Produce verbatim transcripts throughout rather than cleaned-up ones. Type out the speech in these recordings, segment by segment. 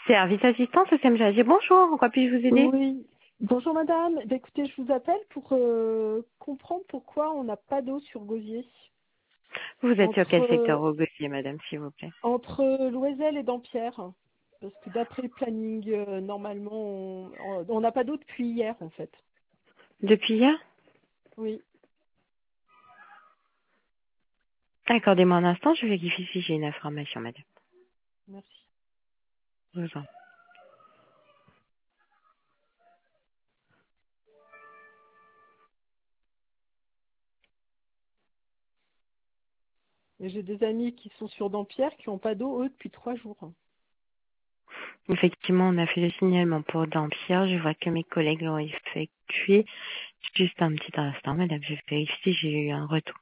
Service assistance au C M G. Bonjour, en quoi puis-je vous aider? Oui. Bonjour madame. Ben, écoutez, je vous appelle pour euh, comprendre pourquoi on n'a pas d'eau sur Gosier. Vous êtes sur Entre, quel euh, secteur au Gauthier, madame, s'il vous plaît? entre Loisel et Dampierre. Parce que d'après le planning, euh, normalement, on on- on n'a pas d'eau depuis hier en fait. Depuis hier? Oui, Accordez-moi un instant, je vérifie si j'ai une information, madame. merci. Je vous en prie. Et j'ai des amis qui sont sur Dampierre qui n'ont pas d'eau, eux, depuis trois jours. Effectivement, on a fait le signalement pour Dampierre. Je vois que mes collègues l'ont effectué. Juste un petit instant, madame, je vérifie si j'ai eu un retour.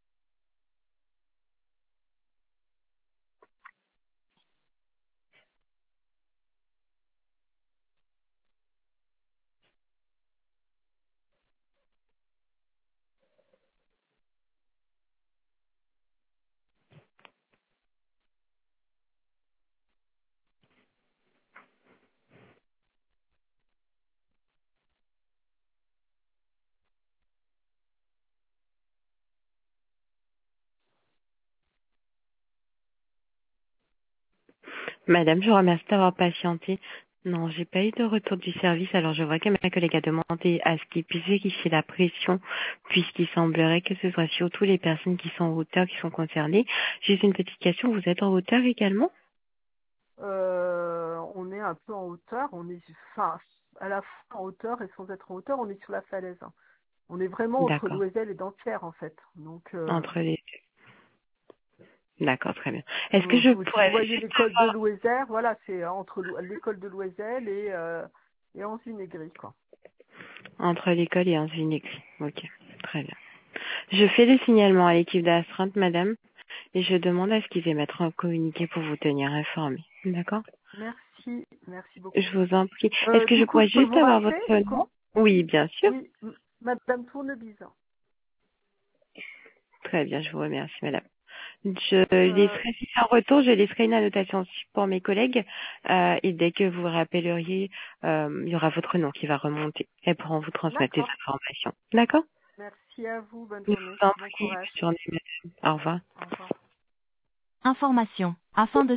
Madame, je vous remercie d'avoir patienté. Non, j'ai pas eu de retour du service, alors je vois que ma collègue a demandé à ce qu'il puisse vérifier la pression, puisqu'il semblerait que ce soit surtout les personnes qui sont en hauteur qui sont concernées. Juste une petite question, vous êtes en hauteur également? Euh, on est un peu en hauteur, on est, enfin, à la fois en hauteur et sans être en hauteur, on est sur la falaise. On est vraiment entre D'accord, Loisel et Dampierre en fait. Donc, euh, entre les deux. D'accord, très bien. Est-ce que vous, je vous- si vous pourrais voyez juste l'école de avoir Loisel, voilà, c'est entre Lo- l'école de Loisel et, euh, et Anzy-Négry, quoi. entre l'école et un écrit? Ok, très bien. Je fais le signalement à l'équipe d'astreinte, madame, et je demande à ce qu'ils émettent un communiqué pour vous tenir informé. D'accord? Merci, merci beaucoup. Je vous en prie. Est-ce Euh, que je du coup, pourrais je peux juste vous avoir rappeler votre nom? quand Oui, bien sûr. Oui, m- Madame Tournebise. Très bien, je vous remercie, madame. Je Euh, laisserai, si c'est un retour, je laisserai une annotation aussi pour mes collègues. Euh, et dès que vous rappelleriez, euh, il y aura votre nom qui va remonter. Elles pourront vous transmettre les D'accord. informations. D'accord? Merci à vous. Bonne Je journée. vous en Bon prie. courage. Bonne journée, madame. Au revoir. Au revoir. Information. Afin de